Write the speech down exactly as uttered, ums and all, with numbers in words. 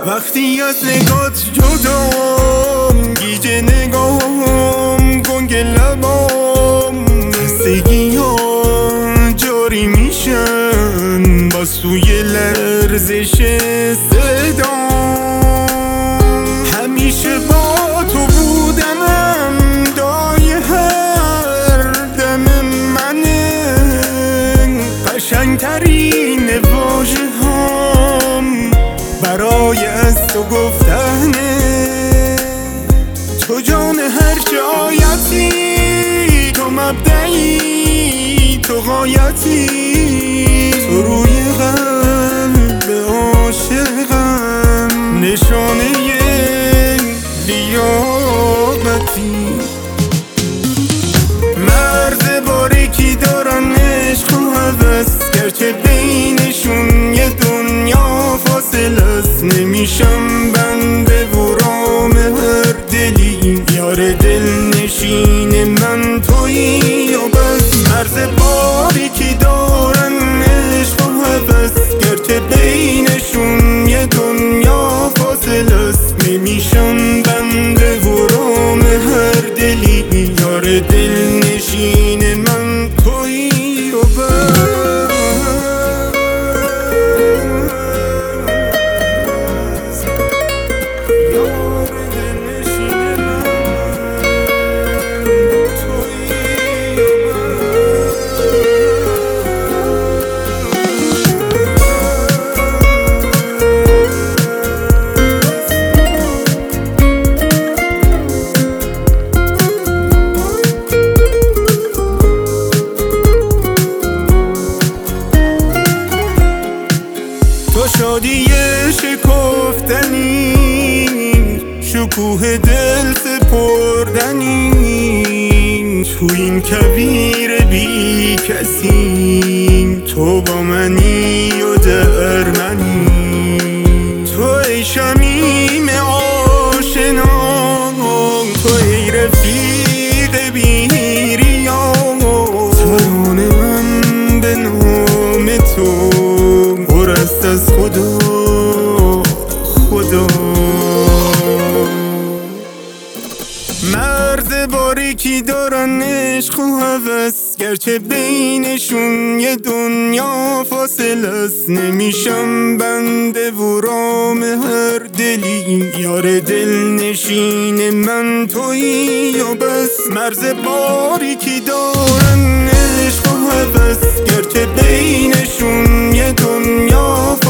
وقتی از نگات جدام، گیج نگام، گنگ لبام، خستگی ها جاری میشن با سوی لرزش صدام. همیشه با تو بودنم دای هر دم منه، قشنگترین واژه هام برای از تو گفتنه. تو جان هرچه آیتی، تو مبدعی، تو غایتی، تو روی قلب عاشقم، نشانه لیاقتی. مرز باریکی دارن عشق و هوس، گرچه بینشون یه دنیا فاصل است. نمیشم بنده و رام هر دلی، یار دل نشین من تویی و بس. مرز باریکی دارن عشق و هوس، گرچه بینشون یه دنیا فاصل است. نمیشم بنده و رام هر دلی، یار دل نشین من تویی و بس. تو شادی شکفتنی، شکوه دل سپردنی، تو این کویر بی کسی تو با منی و در منی. تو ای شمیم آشنا، تو ای رفیق بی ریا، ترانه من به نام تو پر است از خدا خدا. مرز باریکی دارن عشق و هوس، گرچه بینشون یه دنیا فاصل است. نمیشم بنده و رام هر دلی، یار دل نشین من تویی و بس. مرز باریکی دارن عشق و هوس، گرچه بینشون یه دنیا